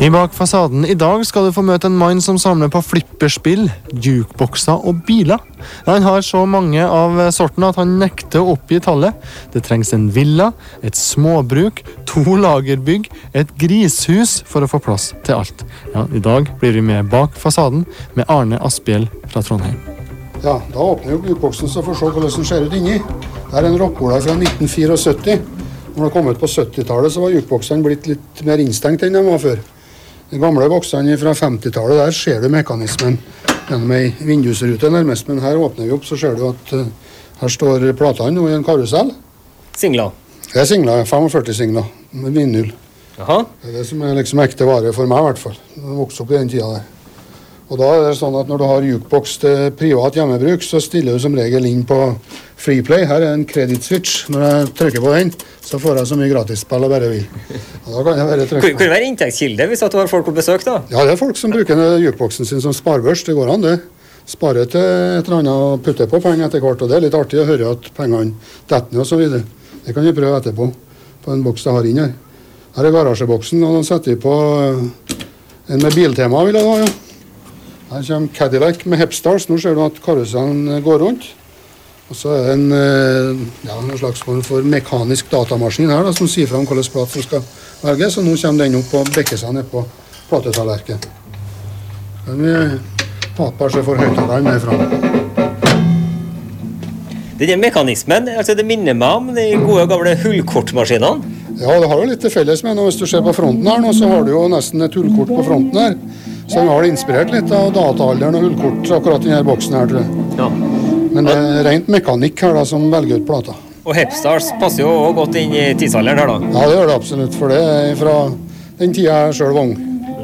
I Bak fasaden i dag skal du få møte en mann som samler på flipperspill, jukebokser og biler. Han har så mange av sorten at han nekter å oppgi tallet. Det trengs en villa, et småbruk, 2 lagerbygg, et grishus for å få plass til alt. Ja, i dag blir vi med Bak fasaden med Arne Asbjell fra Trondheim. Ja, da åpner jo jukeboksen så får vi se hvordan den ser ut inni. Det er en rockola fra 1974. Når det kom ut på 70-tallet så var jukeboksene blitt litt mer innstengt enn de var før. De gamle boksene fra 50-tallet, der ser du mekanismen gjennom ei vindusrute nærmest, men her åpner vi opp, så ser du at her står platene nå i en karusell. Singler? Det er singler, 45 singler, med vindnull. Jaha. Det er det som er liksom ekte vare for meg i hvert fall. Jeg vokste opp i den tida der. Og da er det sånn at når du har jukeboks til privat hjemmebruk, så stiller du som regel inn på Freeplay. Her er en kreditswitch. Når jeg trykker på den, så får jeg så mye gratisspill jeg bare vil. Og da kan jeg bare trykke. Kan det være inntektskilde hvis at du har folk på besøk da? Ja, det er folk som bruker jukeboksen sin som sparebørs. Det går an det. Sparer til et eller annet og putter på penger etter hvert. Og det er litt artig å høre at pengene detter ned og så videre. Det kan jeg prøve etterpå på en boks jeg har inn her. Her er garasjeboksen, og den setter vi på en med biltema, vil jeg da, ja. Her kommer Cadillac med Hepstars. Nå ser du at karusellen går rundt. Og så er det en slags form for mekanisk datamaskin her da, som sier fra om hvilken plat som skal velges. Og nå kommer den opp og bekker seg ned på platetallerken. Kan vi bare se for høyttaleren med fram. Denne mekanismen, altså det minner meg om de gode gamle hullkortmaskinene. Ja, det har jo litt til felles med. Hvis du ser på fronten her nå, så har du jo nesten et hullkort på fronten her. Så den har inspirert litt av dataalderen og hullkort akkurat i denne boksen her, tror jeg. Ja. Men det er rent mekanikk her da, som velger ut plata. Og Hepstars passer jo også godt inn i tidsalderen her da. Ja, det gjør det absolutt, for det er fra den tida jeg selv var ung.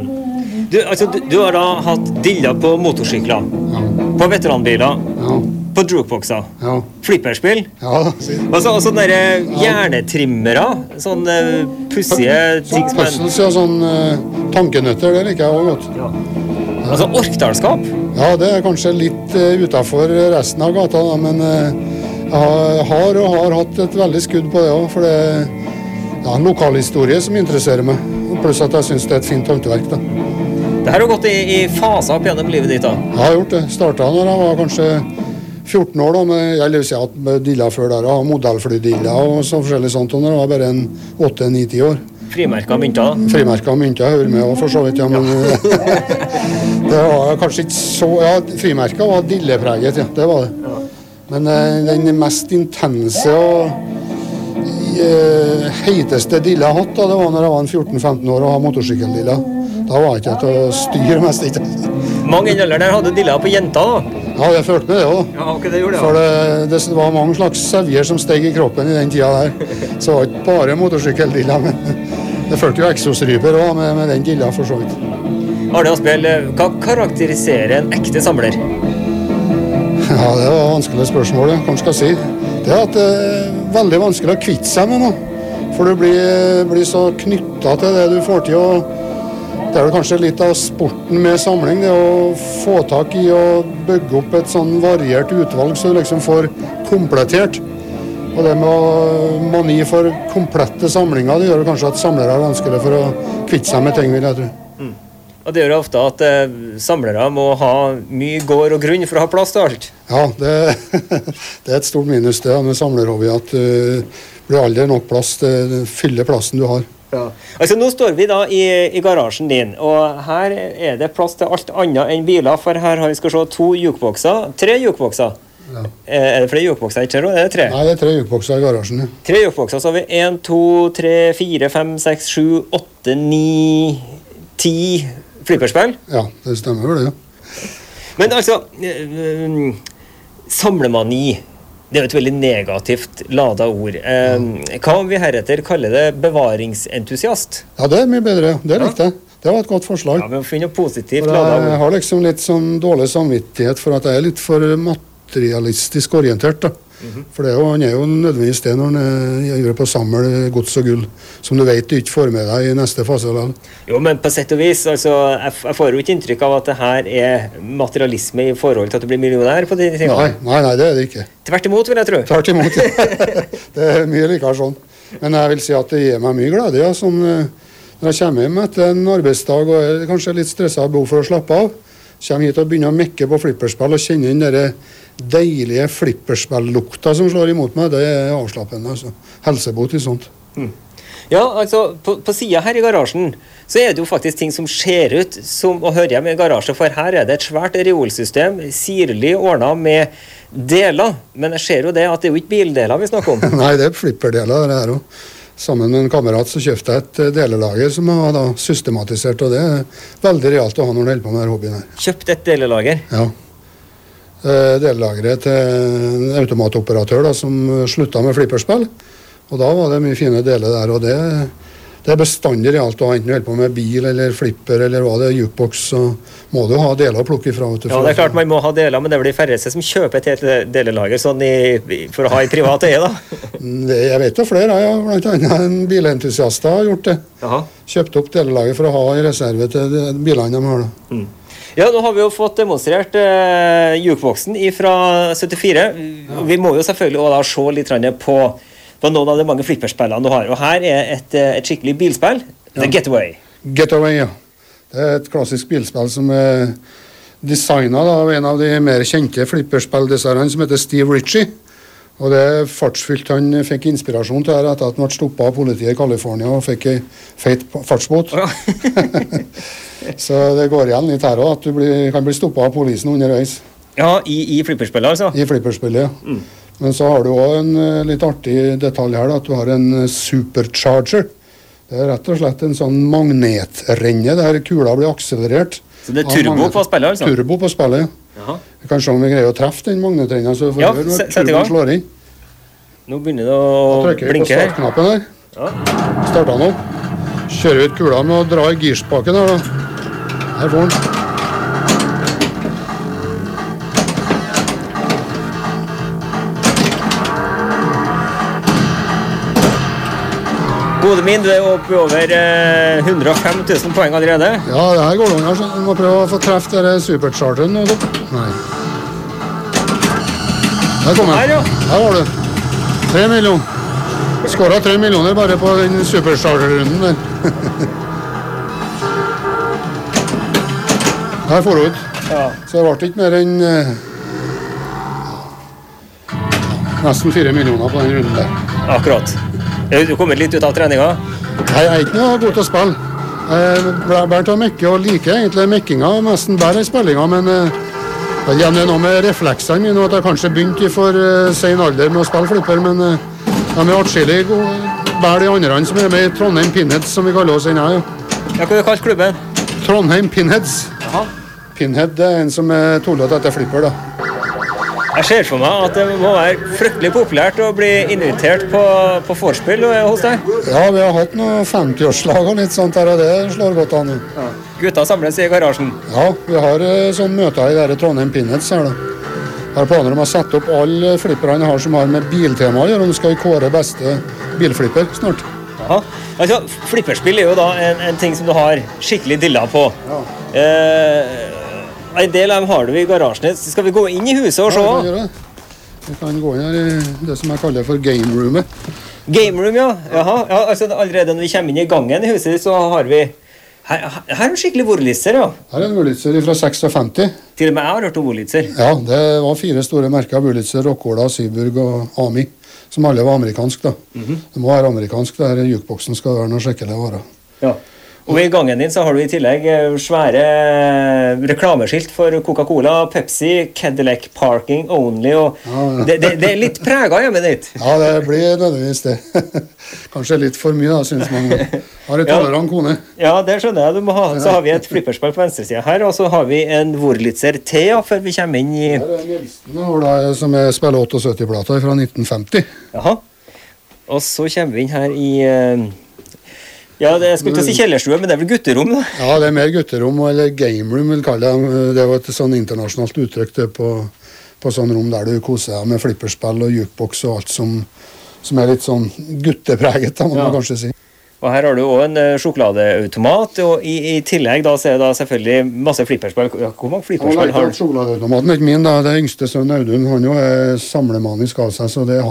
Du har da hatt diller på motorsykler, Ja. på veteranbiler, Ja. på jukebokser, Ja. flipperspill, Ja, og sånne der hjernetrimmere, sånne pussige ting som puzzles, ja, sånn tankenøtter, det liker jeg også godt. Altså orkdalskap. Ja, det er kanskje litt utenfor resten av gata, da, men jeg har hatt et veldig skudd på det også, for det er en lokalhistorie som interesserer meg. Pluss at jeg synes det er et fint håndverk, da. Det her har gått i faser opp gjennom livet ditt da. Jeg har gjort det. Startet når jeg var kanskje 14 år da, jeg vil si at med diller før der, og modellflydiller og så forskjellig sånt, og når jeg var bare en 8-9-10 år. Frimerker og mynter da. Frimerker og mynter, jeg hører med også, for så vidt, ja, men det var kanskje ikke så, ja, frimerker var dillepreget, ja, det var det. Men den mest intense og heiteste dille jeg har hatt, da, det var når jeg var 14-15 år og hadde motorsykkeldiller. Da var jeg ikke til å styre mest, ikke. Mange i alderen der hadde diller på jenter da. Ja, jeg følte med det også. Ja, ok, det gjorde det. For det var mange slags sevjer som steg i kroppen i den tida der. Så det var ikke bare motorsykkeldilla, men det følte jo eksosryper også med den dilla for så vidt. Arne Asbjell, hva karakteriserer en ekte samler? Ja, det var vanskelig spørsmål, ja. Hva skal jeg si? Det er at det er veldig vanskelig å kvitte seg med noe. For du blir så knyttet til det du får til å. Det er jo kanskje litt av sporten med samling, det å få tak i og bygge opp et sånn variert utvalg så du liksom får komplettert. Og det med mani for komplette samlinger, det gjør kanskje at samlere er vanskelig for å kvitte seg med ting, vil jeg tro. Og det gjør ofte at samlere må ha mye gård og grunn for å ha plass til alt. Ja, det er et stort minus det med samlerhobby, at det blir aldri nok plass til å fylle plassen du har. Ja. Altså nå står vi da i garasjen din, og her er det plass til alt annet enn biler, for her har vi skal se 2 jukebokser, 3 jukebokser. Ja. Er det flere jukebokser, ikke det? Er det 3? Nei, det er 3 jukebokser i garasjen, ja. 3 jukebokser, så har vi 1, 2, 3, 4, 5, 6, 7, 8, 9, 10 flipperspill. Ja, det stemmer vel det, ja. Men altså, samlemani, det er jo et veldig negativt ladet ord. Hva om vi heretter kaller det bevaringsentusiast? Ja, det er mye bedre. Det likte jeg. Det var et godt forslag. Ja, vi må finne positivt ladet ord. Jeg har liksom litt sånn dårlig samvittighet for at jeg er litt for materialistisk orientert, da. For han er jo nødvendigvis det når han gjør på samle gods og gull, som du vet du ikke får med deg i neste fase. Eller? Jo, men på sett og vis, altså, jeg får jo ikke inntrykk av at det her er materialisme i forhold til at du blir millionær på de tingene. Nei, det er det ikke. Tvert imot, vil jeg tro. Tvert imot, ja. Det er mye likere sånn. Men jeg vil si at det gir meg mye glede, ja, som Når jeg kommer hjem etter en arbeidsdag og er kanskje litt stresset og behov for å slappe av, kommer hit og begynner å mekke på flipperspill og kjenne inn den deilige flipperspill-lukta som slår imot meg. Det er avslappende, altså. Helsebot i sånt. Ja, altså, på siden her i garasjen, så er det jo faktisk ting som ser ut som å høre hjemme i garasje, for her er det et svært reolsystem, sirlig ordnet med deler. Men jeg ser jo det at det er jo ikke bildeler vi snakker om. Nei, det er flipperdeler, det her også. Sammen med en kamerat så kjøpte jeg et delelager som jeg har da systematisert, og det er veldig realt å ha når du holder på med denne hobbyen her. Kjøpt et delelager? Ja. Delelageret til en automatoperatør da, som sluttet med flipperspill. Og da var det mye fine deler der, og det er bestandig realt å ha enten du holder på med bil eller flipper eller hva det er, jukebox, så må du ha deler å plukke ifra. Ja, det er klart man må ha deler, men det blir færreste som kjøper et helt delelager sånn for å ha i privat eie da. Jeg vet jo flere, ja, blant annet en bilentusiast har gjort det. Jaha. Kjøpt opp delelager for å ha i reserve til bilene de har da. Ja, nå har vi jo fått demonstrert jukeboxen fra 74. Ja. Vi må jo selvfølgelig også da se litt på noen av de mange flipperspillene du har. Og her er et skikkelig bilspill. Det er Getaway. Getaway, ja. Det er et klassisk bilspill som er designet av en av de mer kjente flipperspilldesignerne som heter Steve Ritchie. Og det er fartsfylt. Han fikk inspirasjon til det etter at han ble stoppet av politiet i California og fikk en feit fartsbot. Ja. Så det går igjen litt her også, at du kan bli stoppet av polisen underveis. Ja, i flipperspillet altså? I flipperspillet, ja. Men så har du også en litt artig detalj her, da, at du har en supercharger. Det er rett og slett en sånn magnetrenne der kula blir akselerert. Så det er turbo på spillet, altså? Turbo på spillet, ja. Jaha. Vi kan se om vi greier å treffe den magnetrennen, så får vi når turboen slår inn. Nå begynner det å blinke her. Da trykker vi på startknappen her. Ja. Starter den opp. Kjører vi ut kula med å dra i girspaken her, da. Her får den. Gode min, du er oppe i over 105 000 poeng allerede. Ja, det her går det her, så du må prøve å få treffe denne superchargeren. Nei. Der kommer den. Her, ja. Her var du. 3 millioner. Skåret 3 millioner bare på den supercharger-runden der. Her får du ut. Ja. Så det ble ikke mer enn nesten 4 millioner på den runden der. Akkurat. Du kommer litt ut av treninga? Nei, jeg er ikke noe god til å spille. Jeg ble bare til å mekke og liker egentlig mekkinga, nesten bare spillinga, men det er noe med refleksene mine, at jeg kanskje begynte i for sen alder med å spille flipper, men de er atskillig bare de andre som er med i Trondheim Pinheads, som vi kaller oss inn her. Ja, hva har du kalt klubben? Trondheim Pinheads. Aha. Pinhead det er en som er tullet etter flipper, da. Jeg ser for meg at det må være fryktelig populært å bli invitert på forspill hos deg. Ja, vi har hatt noen 50-årslag og litt sånt her, og det slår godt an. Ja. Gutta samles i garasjen? Ja, vi har sånn møter i der Trondheim Pinheads her da. Jeg har planer om å sette opp alle flipperne jeg har som har med biltema å gjøre, og nå skal vi kåre beste bilflipper snart. Aha. Altså, flipperspill er jo da en ting som du har skikkelig dilla på. Ja. En del av dem har du i garasjen. Skal vi gå inn i huset og se? Ja, vi kan gjøre det. Vi kan gå inn her i det som jeg kaller for game roomet. Game room, ja. Jaha. Ja, altså allerede når vi kommer inn i gangen i huset, så har vi her er en skikkelig Wurlitzer, ja. Her er en Wurlitzer fra 56. Til og med jeg har hørt om Wurlitzer. Ja, det var 4 store merker, Wurlitzer, Rockola, Syburg og Ami, som alle var amerikansk da. Det må være amerikansk, det her jukeboksen skal være noe skikkelig vare. Ja. Og i gangen din så har du i tillegg svære reklameskilt for Coca-Cola, Pepsi, Cadillac Parking Only, og ja. Det er litt preget hjemme ditt. Ja, det blir nødvendigvis det. Kanskje litt for mye da, synes man. Har et tolerant kone. Ja, det skjønner jeg du må ha. Så har vi et flipperspill på venstre siden her, og så har vi en Wurlitzer T, ja, før vi kommer inn i... Her er en Gjelsten, som er spiller 78-plata fra 1950. Jaha. Og så kommer vi inn her i... Ja, jeg skulle ikke si kjellerstue, men det er vel gutterom da? Ja, det er mer gutterom, eller game room vil kalle det. Det var et sånn internasjonalt uttrykk det på sånn rom der du koser deg med flipperspill og jukebox og alt som er litt sånn guttepreget, da, må man kanskje si. Og her har du også en sjokoladeautomat, og i tillegg da så er det selvfølgelig masse flipperspill. Hvor mange flipperspill har du? Sjokoladeautomaten er ikke min da, det yngste sønnen Audun, han jo er samlemanisk av seg, så det er hans.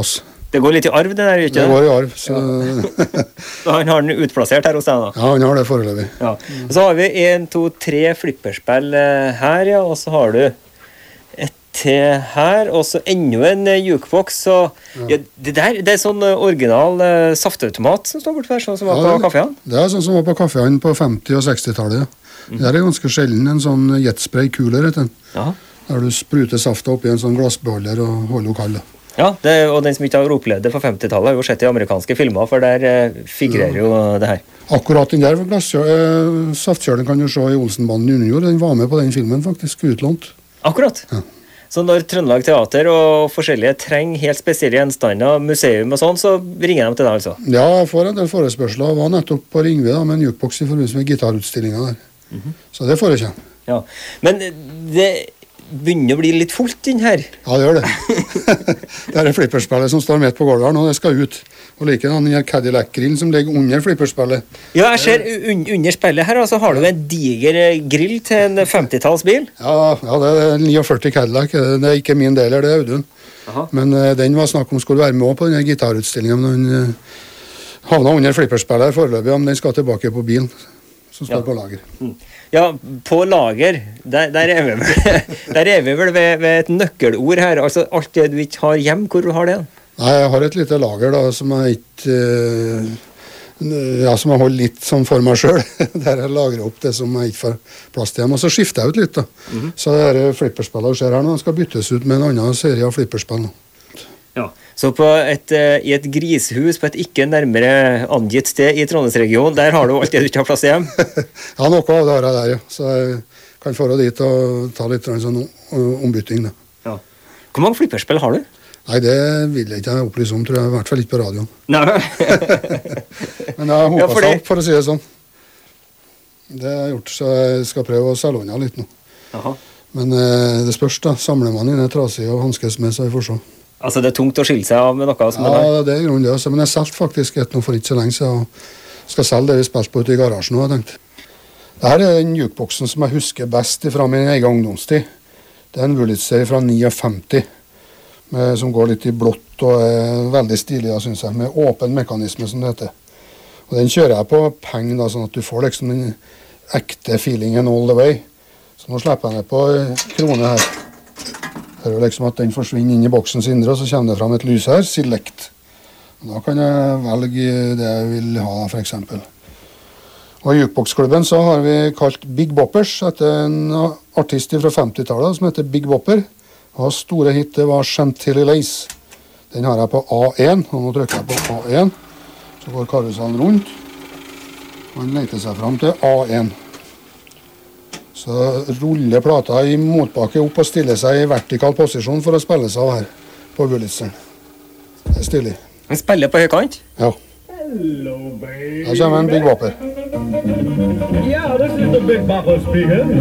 Det går litt i arv, det der, ikke Det går i arv. Så, Så han har den utplassert her hos deg da? ja, han har det foreløpig. Ja. Og så har vi 1, 2, 3 flipperspill her, ja, og så har du et til her, og så enda en jukebox. Så ja, det er sånn original saftautomat som står borte her, sånn som var på kaffeene. Det er sånn som var på kaffeene på 50- og 60-tallet. Ja. Det er ganske sjelden en sånn jetspray-kuler, Ja. der du spruter safta oppi en sånn glassbeholder og holder henne kald. Ja, og den som ikke har opplevd det på 50-tallet, har jo sett i amerikanske filmer, for der figurerer jo det her. Akkurat den der saftkjølen kan du se i Olsenbanden junior. Den var med på den filmen, faktisk, utlånt. Akkurat. Ja. Så når Trøndelag Teater og forskjellige trenger helt spesielle gjenstander, museum og sånn, så ringer de til deg altså? Ja, jeg får en del forespørsler. Jeg var nettopp på Ringve da, med en jukebox i forbindelse med gitarutstillinga der. Så det får jeg ikke. Ja. Men det begynner å bli litt fullt inn her. Ja, det gjør det. Det er flipperspillet som står midt på gulvet her nå, det skal ut. Og like den her Cadillac-grillen som ligger under flipperspillet. Ja, jeg ser under spillet her, og så har du en diger grill til en 50-tallsbil. Ja, det er 49 Cadillac. Det er ikke min del, det er Audun. Aha. Men den var snakk om skulle være med på denne gitarutstillingen, men den havna under flipperspillet foreløpig, om den skal tilbake på bilen som står på lager. Ja, på lager, der er vi vel ved et nøkkelord her. Altså alt det du ikke har hjem, hvor du har det? Nei, jeg har et lite lager da, som jeg ikke som jeg holder litt sånn for meg selv. Der jeg lagrer opp det som jeg ikke får plass til hjem. Og så skifter jeg ut litt da. Så det her flipperspillet skjer her nå, skal byttes ut med en annen serie av flipperspill nå. Ja, så i et grishus på et ikke nærmere angitt sted i Trondheimsregionen, der har du alt det du ikke har plass til hjem? Ja, noe av det har jeg der, ja. Så jeg kan få dit og ta litt sånn ombytting da. Ja. Hvor mange flipperspill har du? Nei, det vil jeg ikke opplyse om, tror jeg. I hvert fall ikke på radioen. Nei. Men jeg håper seg opp, for å si det sånn. Det har jeg gjort, så jeg skal prøve å selge unna litt nå. Aha. Men det spørs da. Samler man inn trasig og hanskes med, så vi får se. Altså det er tungt å skille seg av med noe som det der? Ja, det er grunnen det. Men jeg solgte faktisk et nå for ikke så lenge siden, og skal selge det vi spilte på ute i garasjen nå, har jeg tenkt. Dette er den jukeboksen som jeg husker best fra min egen ungdomstid. Det er en Wurlitzer fra 59, som går litt i blått og er veldig stilig, synes jeg, med åpen mekanisme, som det heter. Og den kjører jeg på peng, da, sånn at du får liksom den ekte feelingen all the way. Så nå slipper jeg ned på krone her. Hører liksom at den forsvinner inn i boksens indre, og så kommer det fram et lys her, select. Og da kan jeg velge det jeg vil ha, for eksempel. Og i jukeboksklubben så har vi kalt Big Boppers, etter en artist fra 50-tallet som heter Big Bopper. Og store hit det var Chantilly Lace. Den har jeg på A1, og nå trykker jeg på A1. Så går karusellen rundt, og den leter seg fram til A1. Så ruller plata i motbakke opp og stiller seg i vertikal posisjon for å spille seg av her på Wurlitzeren. Det er stilig. Den spiller på høykant? Ja. Hello, baby. Her kommer en Big Bopper. Yeah, this is the Big Bopper speaking.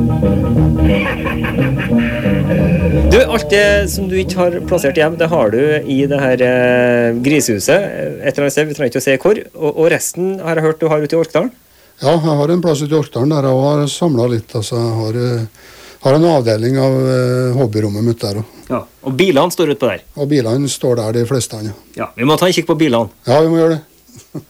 Du, alt det som du ikke har plassert hjem, det har du i det her grisehuset. Et eller annet sted, vi trenger ikke å se hvor. Og resten har jeg hørt du har ute i Orkdalen? Ja, jeg har en plass ute i Orkdalen der jeg har samlet litt. Altså, jeg har en avdeling av hobbyrommet mitt der også. Ja, og bilene står ute på der? Og bilene står der, de fleste. Ja. Ja, vi må ta en kikk på bilene. Ja, vi må gjøre det.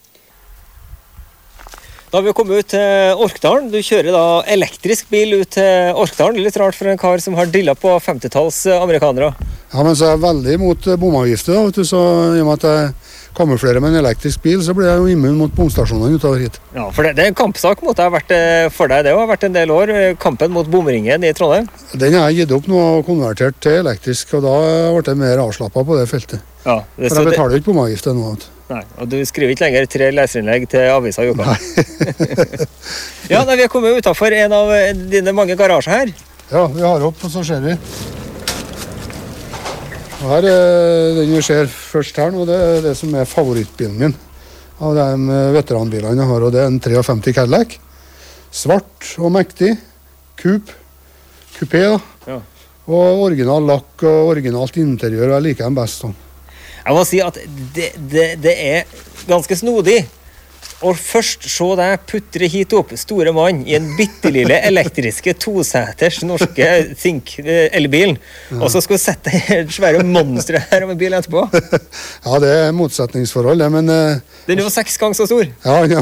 Da har vi kommet ut til Orkdalen. Du kjører da elektrisk bil ut til Orkdalen. Litt rart for en kar som har dilla på 50-talls amerikanere. Ja, men så er jeg veldig imot bomavgifter da, vet du, så i og med at jeg kamuflerer med en elektrisk bil, så blir jeg jo immun mot bomstasjonene utover hit. Ja, for det er en kampsak måtte ha vært for deg. Det har vært en del år, kampen mot bomringen i Trondheim. Den har jeg gitt opp nå og konvertert til elektrisk, og da ble jeg mer avslappet på det feltet. Ja, for jeg betaler jo ikke bomavgifter nå. Nei, og du skriver ikke lenger 3 leserinnlegg til avisa i uka. Ja, vi har kommet utenfor en av dine mange garasjer her. Ja, vi har opp, og så ser vi. Og her er den vi ser først her nå, det er det som er favorittbilen min av de veteranbilene jeg har, og det er en 53 Cadillac. Svart og mektig, kupé da. Ja. Og original lakk og originalt interiør, og jeg liker den best sånn. Jeg må si at det er ganske snodig Og først se deg putre hit opp, store mann, i en bittelille elektriske toseters norske elbilen. Og så skal du sette deg i et svære monster her om en bil etterpå. Ja, det er motsetningsforhold, men... Den er jo 6 ganger så stor. Ja,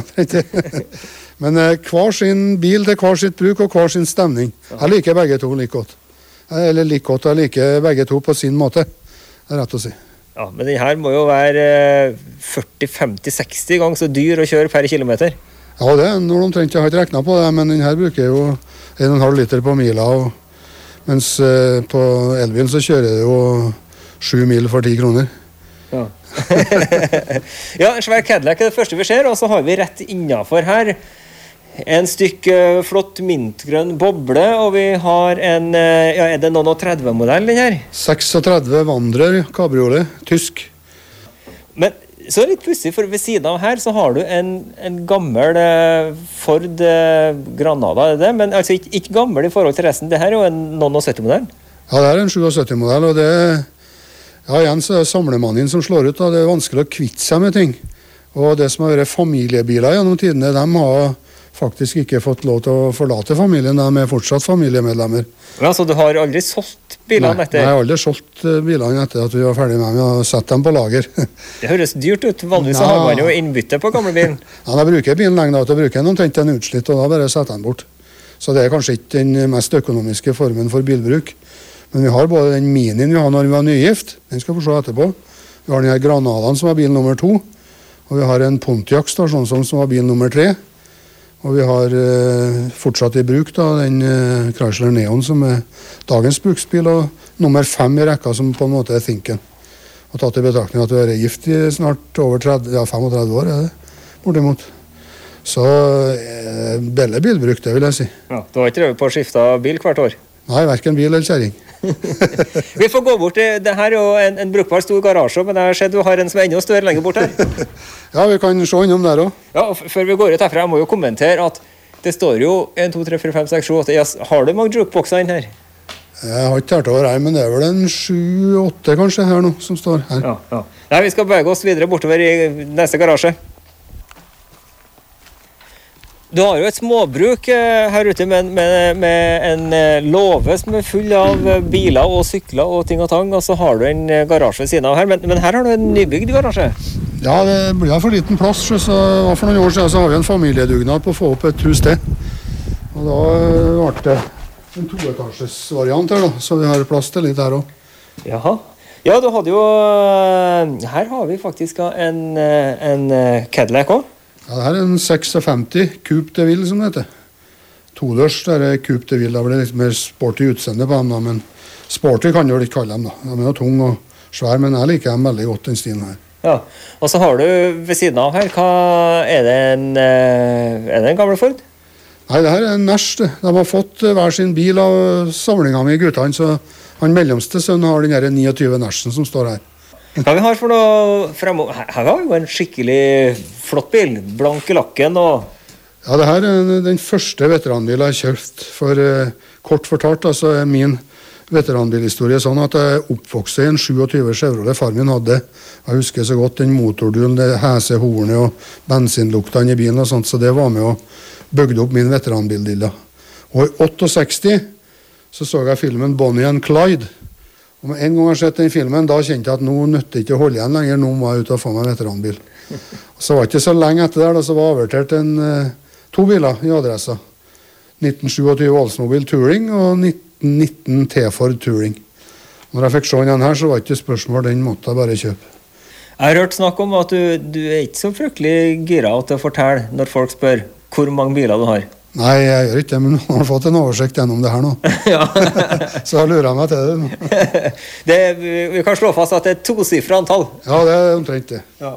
men hver sin bil til hver sitt bruk og hver sin stemning. Jeg liker begge to like godt. Eller like godt, jeg liker begge to på sin måte. Det er rett å si. Ja, men den her må jo være 40, 50, 60 ganger så dyr å kjøre per kilometer. Ja, det er når omtrent jeg har ikke regnet på det, men den her bruker jo 1,5 liter på mila, mens på elbil så kjører det jo 7 mil for 10 kroner. Ja. Ja, en svær Cadillac er det første vi ser, og så har vi rett innenfor her en stykk flott mintgrønn boble, og vi har en, er det noen 30-modell den her? 36 Wanderer kabriolet, tysk. Men så er det litt pussig, for ved siden av her så har du en gammel Ford Granada, er det? Men altså ikke gammel i forhold til resten, det her er jo en noen 70-modell? Ja, det er en 77-modell, og det ja, igjen så er det samlemannen som slår ut, da. Det er vanskelig å kvitte seg med ting. Og det som har vært familiebiler gjennom tidene, de har faktisk ikke fått lov til å forlate familien, de er fortsatt familiemedlemmer. Ja, så du har aldri solgt bilene etter? Nei, jeg har aldri solgt bilene etter at vi var ferdig med dem, og satt dem på lager. Det høres dyrt ut, vanligvis har man jo innbytte på gamle bilen. Ja, jeg bruker bilen lenge da, til å bruke den omtrent en utslitt, og da bare setter den bort. Så det er kanskje ikke den mest økonomiske formen for bilbruk. Men vi har både den minien vi har når vi var nygift, den skal vi se etterpå. Vi har den her Granadaen som var bil nummer 2, og vi har en Pontiac stasjonsvogn som var bil nummer 3. Og vi har fortsatt i bruk da, den Chrysler Neon som er dagens bruksbil, og nummer 5 i rekka som på en måte er Thinken. Og tatt i betraktning at vi er gift i snart over 35 år, er det bortimot. Så billig bilbruk, det vil jeg si. Ja, du har ikke prøvd på å skifte bil hvert år? Nei, hverken bil eller kjæring. Vi får gå bort til, det her er jo en brukbar stor garasje, men jeg ser du har en som er enda større lenger bort her. Ja, vi kan se innom der også. Ja, og før vi går ut herfra, jeg må jo kommentere at det står jo 1, 2, 3, 4, 5, 6, 7, 8, yes. Har du mange jukeboxer inn her? Jeg har ikke tært over her, men det er vel en 7-8 kanskje her nå, som står her. Ja. Nei, vi skal bevege oss videre bortover i neste garasje. Du har jo et småbruk her ute med en låve som er full av biler og sykler og ting og tang, og så har du en garasje ved siden av her, men her har du en nybygd garasje. Ja, det blir for liten plass, så for noen år siden så har vi en familiedugnad på å få opp et hus til. Og da ble det en 2-etasjes variant her da, så vi har plass til litt her også. Jaha. Ja, du hadde jo, her har vi faktisk en Cadillac også. Ja, det her er en 56 Coupe de Ville, som det heter. Todørs, det er Coupe de Ville, da blir det litt mer sporty utseende på dem da, men sporty kan du jo ikke kalle dem da. De er jo tung og svær, men jeg liker dem veldig godt, den stilen her. Ja, og så har du ved siden av her, er det en gamle Ford? Nei, det her er en Nash, det. De har fått hver sin bil av samlinga med guttene, så han mellomste sønn har den her 29 Nashen som står her. Hva vi har for noe fremover? Her har vi jo en skikkelig flott bil, blank i lakken og... Ja, det her er den første veteranbilen jeg har kjøpt. For kort fortalt, altså er min veteranbilhistorie sånn at jeg er oppvokst i en 27 Chevrolet far min hadde. Jeg husker så godt den motordulen, det hesehornet og bensinluktene i bilen og sånt, så det var med å bygge opp min veteranbildilla. Og i 68 så jeg filmen Bonnie and Clyde. Og en gang jeg har sett den filmen, da kjente jeg at nå nøtte ikke å holde igjen lenger, nå må jeg ut og få meg veteranbil. Og så var det ikke så lenge etter der, da så var overtert 2 biler i adressa. 1927 Oldsmobile Touring og 1919 T-Ford Touring. Når jeg fikk se den her, så var det ikke spørsmål, den måtte jeg bare kjøpe. Jeg har hørt snakk om at du er ikke så fryktelig gira til å fortelle når folk spør hvor mange biler du har. Nei, jeg gjør ikke det, men jeg har fått en oversikt gjennom det her nå. Ja. Så jeg lurer meg til det nå. Vi kan slå fast at det er 2-sifret antall. Ja, det er omtrent det. Ja.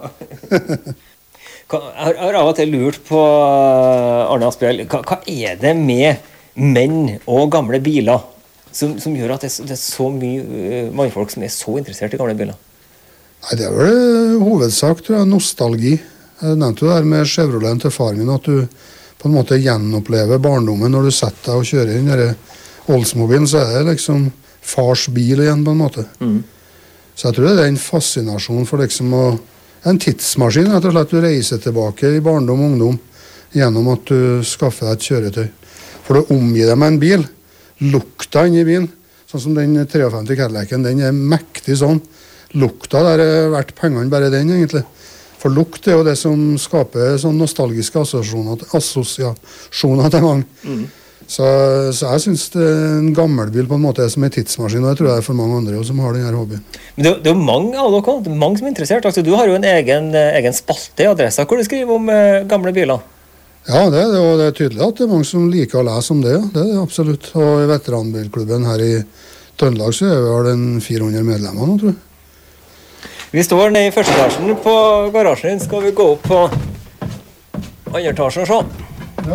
Jeg har av og til lurt på, Arne Asbjørn, hva er det med menn og gamle biler som gjør at det er så mye mannfolk som er så interessert i gamle biler? Nei, det er vel hovedsak, tror jeg, nostalgi. Jeg nevnte jo det her med Chevroleten til far min, at du på en måte gjenopplever barndommen når du setter deg og kjører inn i Oldsmobilen, så er det liksom fars bil igjen på en måte. Så jeg tror det er en fascinasjon for liksom å En tidsmaskin, rett og slett. Du reiser tilbake i barndom og ungdom gjennom at du skaffer deg et kjøretøy. For du omgir deg med en bil, lukta inni bilen, sånn som den 53 Cadillacen, den er mektig sånn. Lukta der er verdt pengene bare den, egentlig. For lukt er jo det som skaper sånn nostalgiske assosiasjoner til mange. Så jeg synes det er en gammel bil på en måte som en tidsmaskin, og jeg tror det er for mange andre som har denne hobbyen. Men det er jo mange av dere, det er mange som er interessert. Altså, du har jo en egen spalte i Adressa hvor du skriver om gamle biler. Ja, det er det, og det er tydelig at det er mange som liker å lese om det, ja. Det er det absolutt. Og i veteranbilklubben her i Trøndelag så er vi vel en 400 medlemmer nå, tror jeg. Vi står nede i første etasjen på garasjen din. Skal vi gå opp på andre etasjen og se? Ja.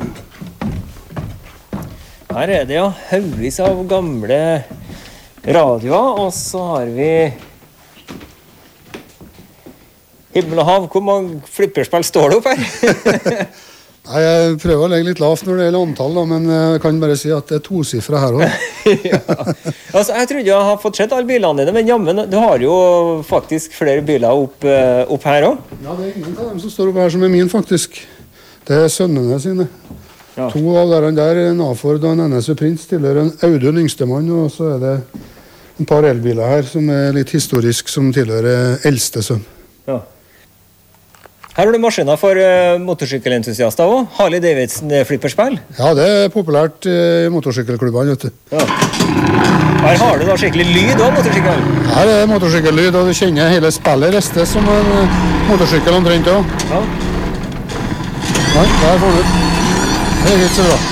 Her er det haugevis av gamle radioer, og så har vi himmel og hav. Hvor mange flipperspill står det opp her? Nei, jeg prøver å legge litt lavt når det gjelder antall, da, men jeg kan bare si at det er tosifret her også. Ja. Altså, jeg trodde jeg har fått sett alle bilene dine, men jammen, du har jo faktisk flere biler opp her også. Ja, det er ingen av dem som står oppe her som er min, faktisk. Det er sønnene sine. Ja. 2 av der, en A-Ford og en NSU Prince, tilhører en Audun yngstemann, og så er det en par elbiler her som er litt historisk, som tilhører eldste sønn. Ja. Her har du maskiner for motorsykkelentusiaster også. Harley Davidson flipperspill. Ja, det er populært i motorsykkelklubbene, vet du. Ja. Her har du da skikkelig lyd også, motorsykkel. Her er motorsykkellyd, og du kjenner hele spillet restet som en motorsykkel omtrent også. Ja. Nei, der får du ut. Det er helt så bra.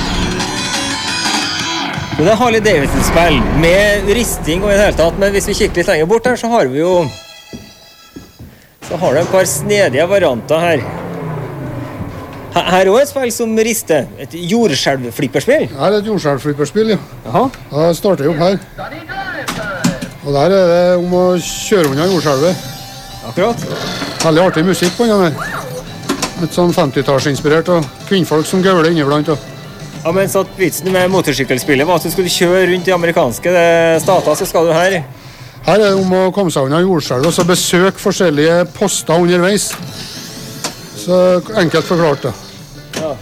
Det er Harley Davidson-spill med risting og i det hele tatt, men hvis vi kikker litt lenger bort her, så har vi jo et par snedige varianter her. Her er også et spill som rister. Et jordskjelvflipperspill. Her er et jordskjelvflipperspill, ja. Jaha. Da starter jeg opp her. Og der er det om å kjøre unna jordskjelvet. Akkurat. Veldig artig musikk på den her. Et sånn 50-tallsinspirert, og kvinnfolk som gauler inniblant. Ja, men så at vitsen med motorsykkelspillet var at du skulle kjøre rundt i amerikanske stater, så skal du her. Her er det om å komme seg unna jordskjelvet, og så besøke forskjellige poster underveis. Så enkelt forklart, da. Ja.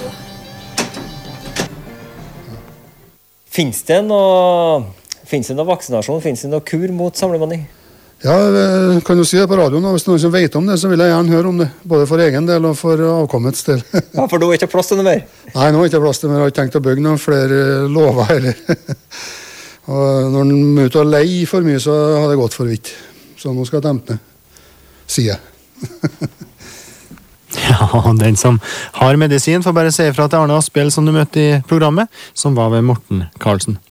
Finnes det noe vaksinasjon? Finnes det noe kur mot samlemani? Ja, jeg kan jo si det på radioen, og hvis noen som vet om det, så vil jeg gjerne høre om det. Både for egen del og for avkommets del. Ja, for da er ikke plass til noe mer? Nei, nå er ikke plass til mer. Jeg har ikke tenkt å bygge noen flere lover heller. Og når den er ute og leier for mye, så har det gått for vidt. Så nå skal jeg dempe ned, sier jeg. Ja, den som har medisin får bare si ifra til Arne Asbjell som du møtte i programmet, som var ved Morten Karlsen.